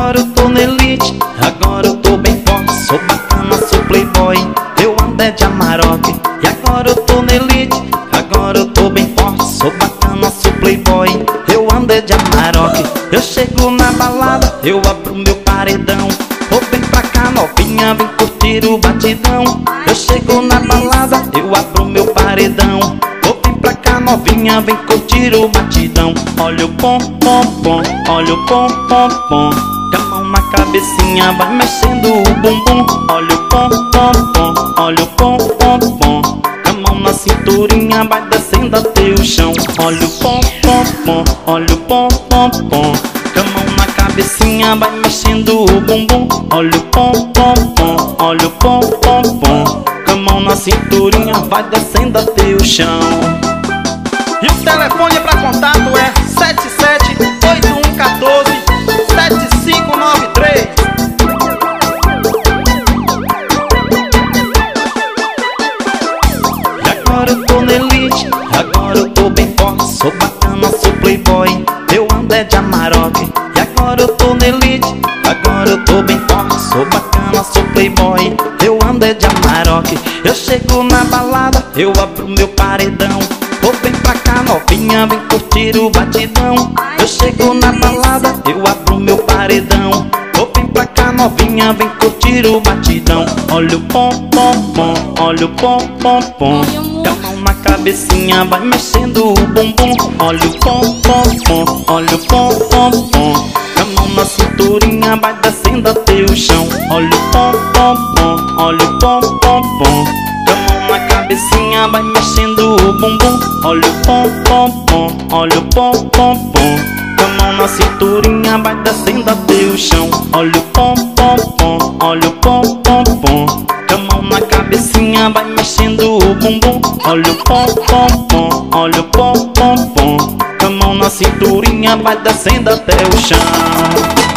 agora eu tô na elite, agora eu tô bem forte. Sou bacana, sou playboy, eu ando é de Amarok. E agora eu tô na elite, agora eu tô bem forte. Sou bacana, sou playboy, eu ando é de Amarok. Eu chego na balada, eu abro meu paredão. Ou vem pra cá novinha, vem curtir o batidão. Eu chego na balada, eu abro meu paredão. Ou vem pra cá novinha, vem curtir o batidão. Olha o pom pom pom, olha o pom pom pom. Com a mão na cabecinha vai mexendo o bumbum. Olha o pom pom pom, olha o pom pom pom. Com a mão na cinturinha vai descendo até o chão. Olha o pom pom pom, olha o pom pom pom. Com a mão na cabecinha vai mexendo o bumbum. Olha o pom pom pom, olha o pom pom pom. Com a mão na cinturinha vai descendo até o chão. E o telefone pra contato é 7781147593. E agora eu tô na elite, agora eu tô bem forte. Sou bacana, sou playboy, eu ando é de Amarok. E agora eu tô na elite, agora eu tô bem forte. Sou bacana, sou playboy, eu ando é de Amarok. Eu chego na balada, eu abro meu paredão. Ou vem pra cá novinha, vem curtir o batidão. Eu chego na balada, eu abro meu paredão. Ou vem pra cá novinha, vem curtir o batidão. Olha o pom pom pom, olha o pom pom pom. Com a mão na cabecinha vai mexendo o bumbum. Olha o pom pom pom, olha o pom pom pom. Com a mão na cinturinha vai descendo até o chão. Olha o pom pom pom, olha o pom pom pom. Com a mão na cabecinha vai mexendo o bumbum. Olha o pom pom pom, olha o pom pom pom. Com a mão na cinturinha vai descendo até o chão. Olha o pom pom pom, olha o pom pom pom. Com a mão na cabecinha vai mexendo o bumbum. Olha o pom pom pom, olha o pom pom pom. Com a mão na cinturinha vai descendo até o chão.